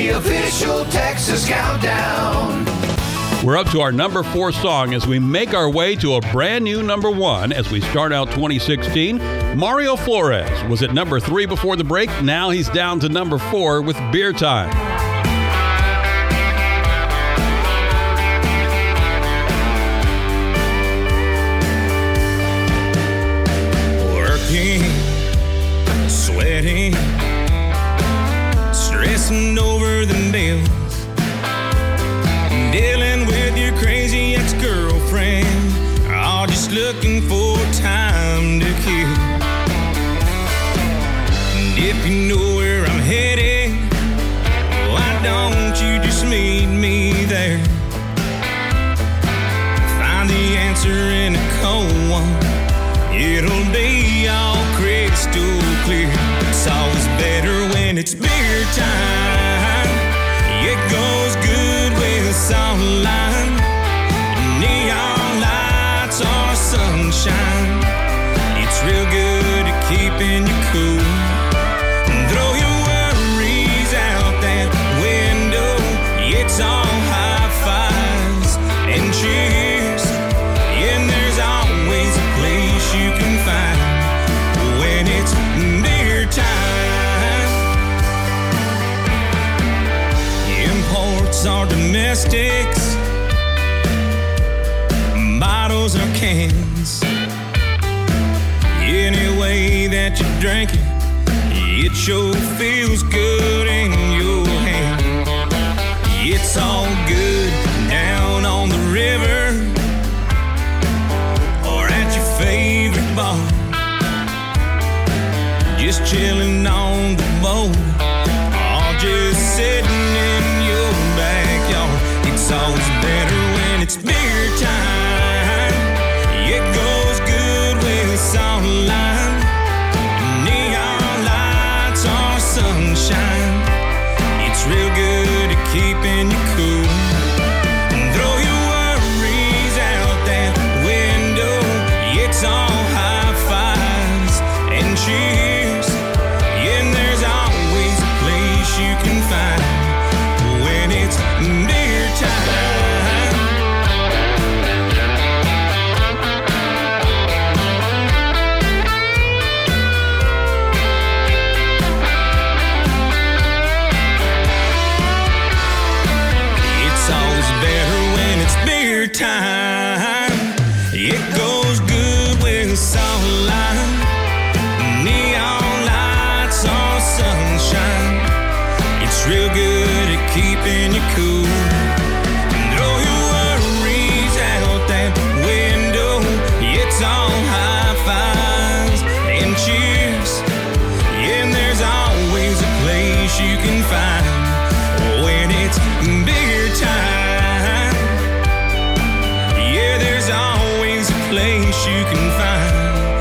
the official Texas Countdown. We're up to our number 4 song as we make our way to a brand new number 1 as we start out 2016. Mario Flores was at number 3 before the break. Now he's down to number 4 with Beer Time. Working, sweating, stressing over the bills, dealing with your crazy ex-girlfriend, all just looking for time to kill. And if you know where I'm headed, why don't you just meet me there? Find the answer in a cold one, it'll be all crystal clear. It's always better when it's beer time. It goes good with sunlight, neon lights or sunshine. It's real good at keeping you cool. Throw your worries out that window. It's all high fives and cheers. And there's always a place you can find when it's beer time. Imports are domestics, bottles or cans. Any way that you drink it, it sure feels good in your hand. It's all good down on the river or at your favorite bar, just chilling on the boat or just sitting in your backyard. It's always better when it's beer time. It goes good with sunlight, neon lights or sunshine. It's real good at keeping you cool. Throw your worries out that window. It's all high fives and cheers. And there's always a place you can find when it's beer time. It's always better when it's beer time. It goes good with sunlight, neon lights or sunshine. It's real good at keeping you cool. Throw your worries out that window. It's all high fives and cheers. And there's always a place you can find when it's beer time. Yeah, there's always a place you can find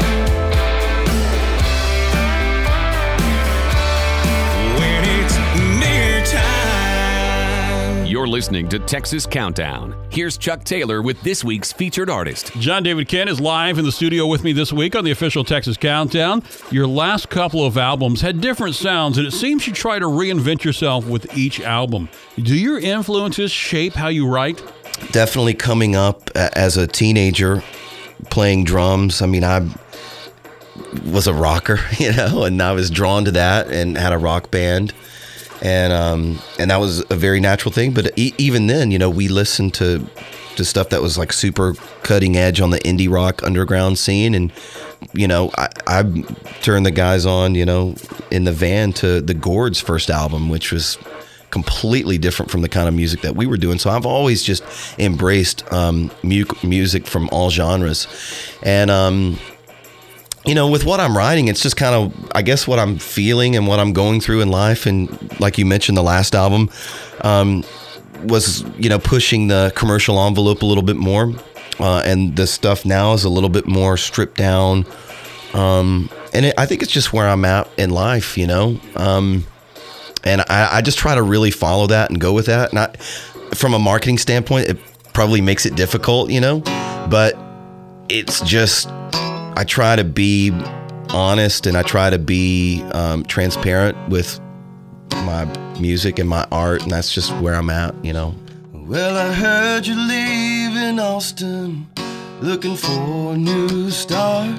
when it's beer time. You're listening to Texas Countdown. Here's Chuck Taylor with this week's featured artist. John David Kent is live in the studio with me this week on the official Texas Countdown. Your last couple of albums had different sounds, and it seems you try to reinvent yourself with each album. Do your influences shape how you write? Definitely coming up as a teenager playing drums. I mean, I was a rocker, and I was drawn to that and had a rock band. And that was a very natural thing. But even then, we listened to stuff that was like super cutting edge on the indie rock underground scene. And, I turned the guys on, in the van to the Gourds' first album, which was completely different from the kind of music that we were doing. So I've always just embraced music from all genres. And, with what I'm writing, it's just kind of, I guess, what I'm feeling and what I'm going through in life. And like you mentioned, the last album was, pushing the commercial envelope a little bit more. And the stuff now is a little bit more stripped down. And I think it's just where I'm at in life, and I just try to really follow that and go with that. And from a marketing standpoint, it probably makes it difficult, but it's just, I try to be honest and I try to be transparent with my music and my art, and that's just where I'm at, you know. Well, I heard you're leaving Austin, looking for a new start.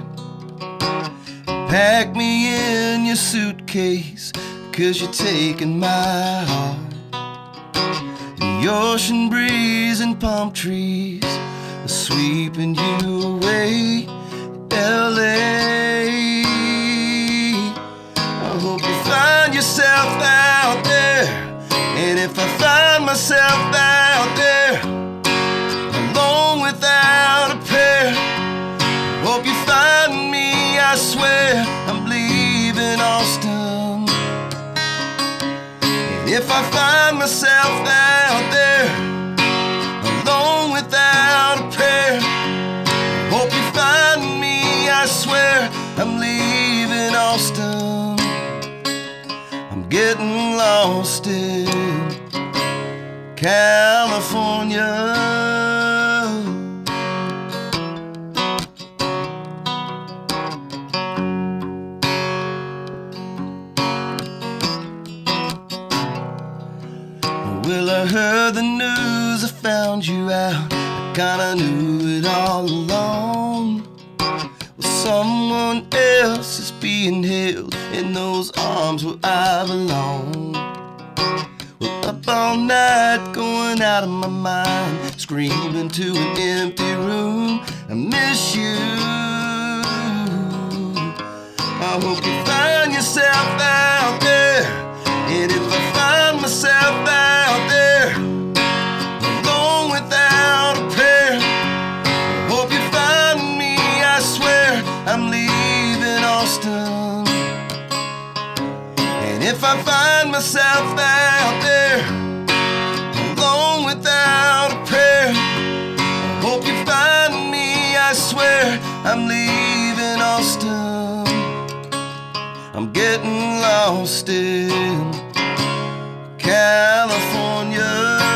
Pack me in your suitcase, 'cause you're taking my heart. The ocean breeze and palm trees are sweeping you away, LA. I hope you find yourself out there, and if I find myself out there, alone without a prayer, hope you find me, I swear, I'm leaving Austin. And if I find myself out there, alone without a prayer, hope you find me, I swear, I'm leaving Austin. I'm getting lost in California. Well, I heard the news, I found you out, I kinda knew it all along. Well, someone else is being held in those arms where I belong. Well, up all night, going out of my mind, screaming to an empty room, I miss you. I hope you find yourself out there, and if I find myself out there, alone without a prayer, hope you find me, I swear, I'm leaving Austin. And if I find myself out there, alone without a prayer, hope you find me, I swear, I'm leaving Austin. I'm getting lost in California.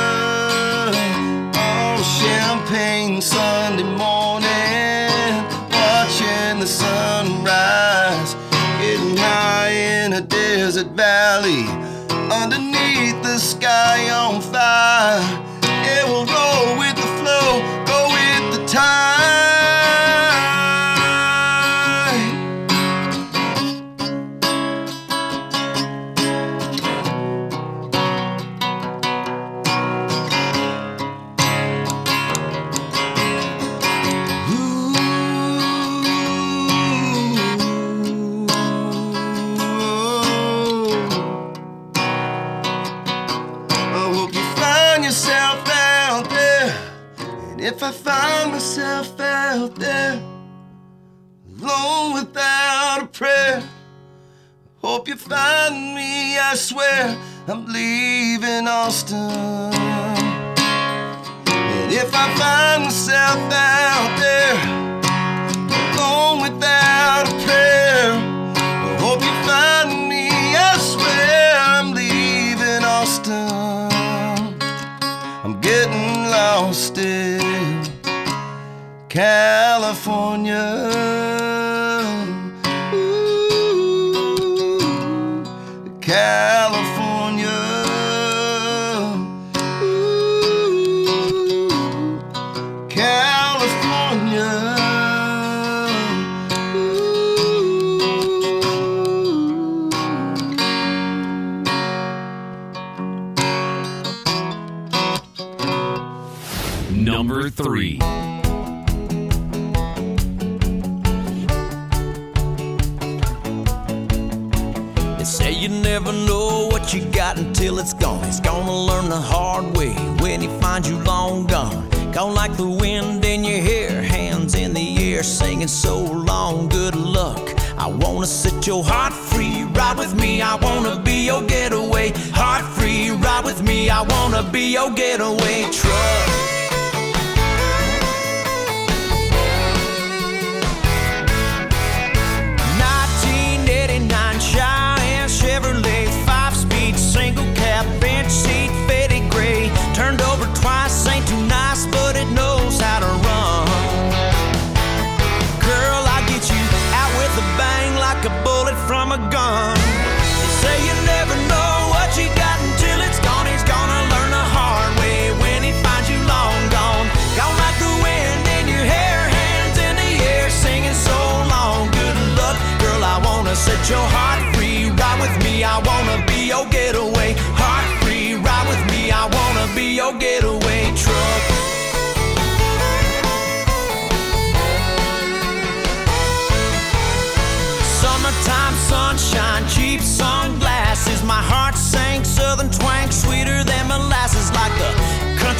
On Champagne Sunday morning, watching the sunrise, getting high in a desert valley, underneath the sky on fire. It will roll with the flow, go with the tide. If I find myself out there, alone without a prayer, hope you find me, I swear, I'm leaving Austin. And if I find myself out there, alone without a prayer, hope you find me, I swear, I'm leaving Austin. I'm getting lost in California. Ooh, California. Ooh, California. Number 3. They say you never know what you got until it's gone. He's gonna learn the hard way when he finds you long gone. Gone like the wind in your hair, hands in the air, singing so long, good luck. I wanna set your heart free, ride with me, I wanna be your getaway. Heart free, ride with me, I wanna be your getaway truck. 1989 Cheyenne Chevrolet, 5-speed, single cab, bench seat, faded gray. Turned over twice, ain't too nice, but it knows how to run. Girl, I get you out with a bang like a bullet from a gun. They say you never know what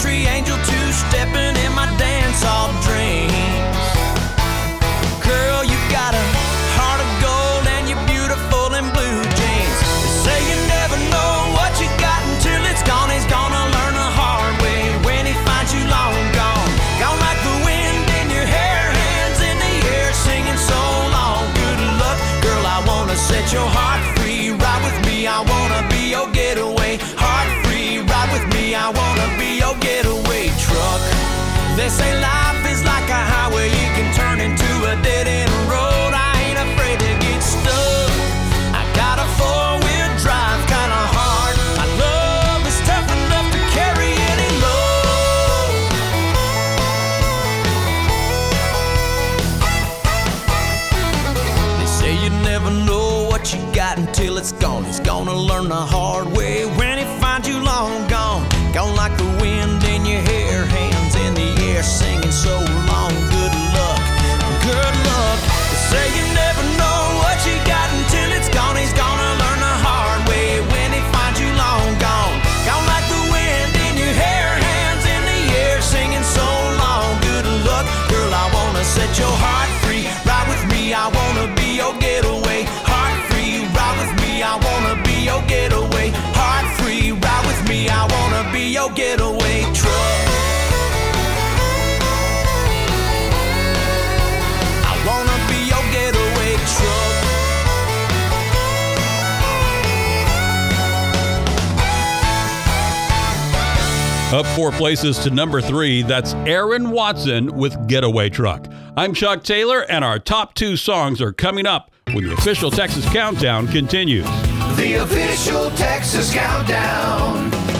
country angel two-stepping in my dance-hall dreams. Girl, you got a heart of gold and you're beautiful in blue jeans. They say you never know what you got until it's gone. He's gonna learn the hard way when he finds you long gone. Gone like the wind in your hair, hands in the air, singing so long. Good luck, girl, I wanna set your heart free. Ride with me, I wanna be your getaway. Heart free, ride with me, I wanna be your getaway truck. They say life is like a highway, you can turn into a dead-end road. I ain't afraid to get stuck. I got a four-wheel drive, kinda hard. My love is tough enough to carry any load. They say you never know what you got until it's gone. He's gonna learn the hard way when he finds you long gone. Gone like the wind in your hair, hands in the air, singing so long. Good luck, good luck. They say you never know what you got until it's gone. He's gonna learn the hard way when he finds you long gone. Gone like the wind in your hair, hands in the air, singing so long. Good luck, girl, I wanna set your heart free. Ride with me, I wanna be your getaway. Heart free, ride with me, I wanna be your getaway. Heart free, ride with me, I wanna be your getaway truck. I wanna be your getaway truck. Up 4 places to number 3, that's Aaron Watson with Getaway Truck. I'm Chuck Taylor, and our top 2 songs are coming up when the official Texas Countdown continues. The official Texas Countdown.